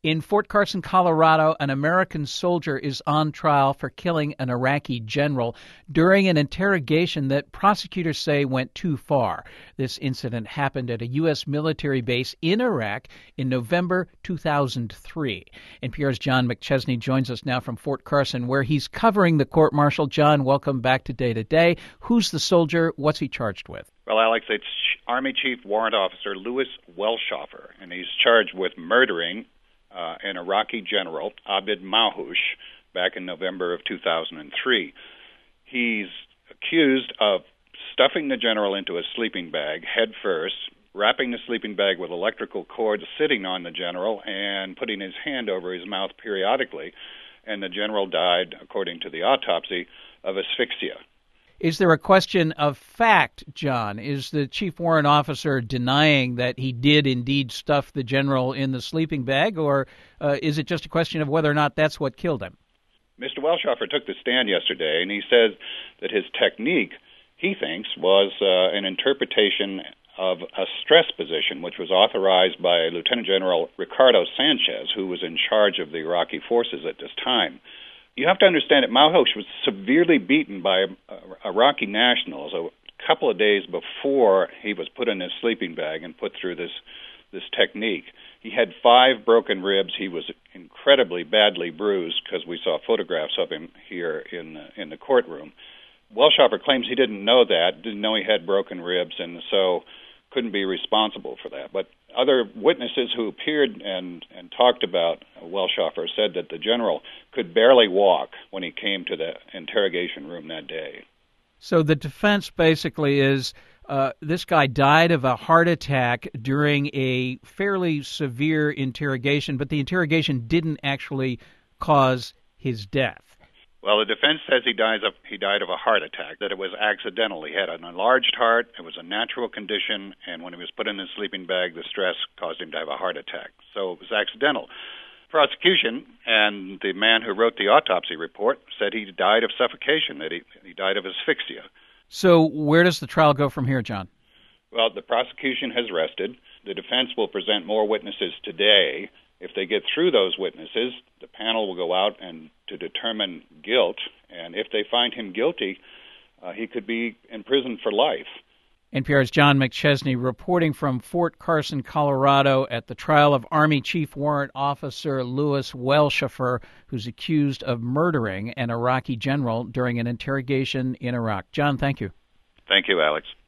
In Fort Carson, Colorado, an American soldier is on trial for killing an Iraqi general during an interrogation that prosecutors say went too far. This incident happened at a U.S. military base in Iraq in November 2003. NPR's John McChesney joins us now from Fort Carson, where he's covering the court-martial. John, welcome back to Day to Day. Who's the soldier? What's he charged with? Well, Alex, it's Army Chief Warrant Officer Louis Wellschoffer, and he's charged with murdering an Iraqi general, Abid Mahush, back in November of 2003. He's accused of stuffing the general into a sleeping bag head first, wrapping the sleeping bag with electrical cords sitting on the general, and putting his hand over his mouth periodically, and the general died, according to the autopsy, of asphyxia. Is there a question of fact, John? Is the chief warrant officer denying that he did indeed stuff the general in the sleeping bag, or is it just a question of whether or not that's what killed him? Mr. Wellschoffer took the stand yesterday, and he says that his technique, he thinks, was an interpretation of a stress position, which was authorized by Lieutenant General Ricardo Sanchez, who was in charge of the Iraqi forces at this time. You have to understand that Mahush was severely beaten by Iraqi nationals a couple of days before he was put in his sleeping bag and put through this technique. He had 5 broken ribs. He was incredibly badly bruised because we saw photographs of him here in the courtroom. Wellschoffer claims he didn't know that, didn't know he had broken ribs, and so couldn't be responsible for that. But other witnesses who appeared and talked about Wellschoffer said that the general could barely walk when he came to the interrogation room that day. So the defense basically is this guy died of a heart attack during a fairly severe interrogation, but the interrogation didn't actually cause his death. Well, the defense says he died of a heart attack, that it was accidental. He had an enlarged heart, it was a natural condition, and when he was put in his sleeping bag, the stress caused him to have a heart attack. So it was accidental. Prosecution and the man who wrote the autopsy report said he died of suffocation, that he died of asphyxia. So where does the trial go from here, John? Well, the prosecution has rested. The defense will present more witnesses today. If they get through those witnesses, the panel will go out and to determine guilt, and if they find him guilty, he could be imprisoned for life. NPR's John McChesney reporting from Fort Carson, Colorado, at the trial of Army Chief Warrant Officer Louis Wellschoffer, who's accused of murdering an Iraqi general during an interrogation in Iraq. John, thank you. Thank you, Alex.